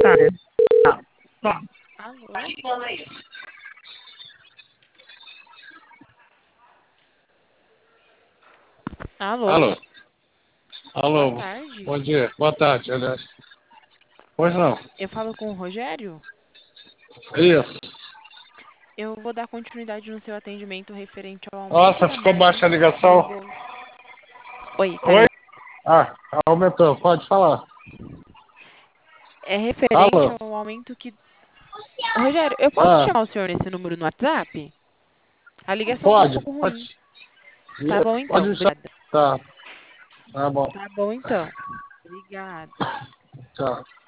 Tá. Tá. Alô? Alô? Alô? Boa Alô? tarde. Bom dia. Boa tarde, aliás. Pois não. Eu falo com o Rogério. Isso. Eu vou dar continuidade no seu atendimento referente ao aumento Nossa, da ficou margem baixa a do ligação. Oi, tá Oi? ligado? Ah, aumentou. Pode falar. É referente Alô? ao aumento que. Rogério, eu posso Ah, chamar o senhor nesse número no WhatsApp? A ligação tá um pode. pouco ruim. Pode. Tá bom então, Pode chamar. obrigada. Tá. Tá bom. Tá bom então. Obrigada. Tchau.